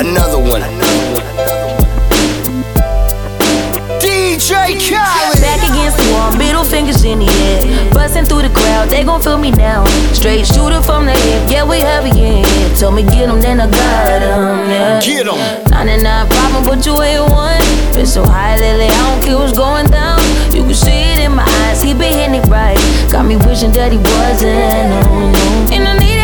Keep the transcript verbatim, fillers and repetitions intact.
Another one. D J Khaled. Back against the wall, middle fingers in the air. Busting through the crowd, they gon' feel me now. Straight shooter from the hip, yeah, we heavy in here. Told me get 'em, then I got 'em, yeah. Get 'em. ninety-nine problem, but you ain't one. Been so high lately, I don't care what's going down. You can see it in my eyes, he been hitting it right. Got me wishing that he wasn't, no, no. And I need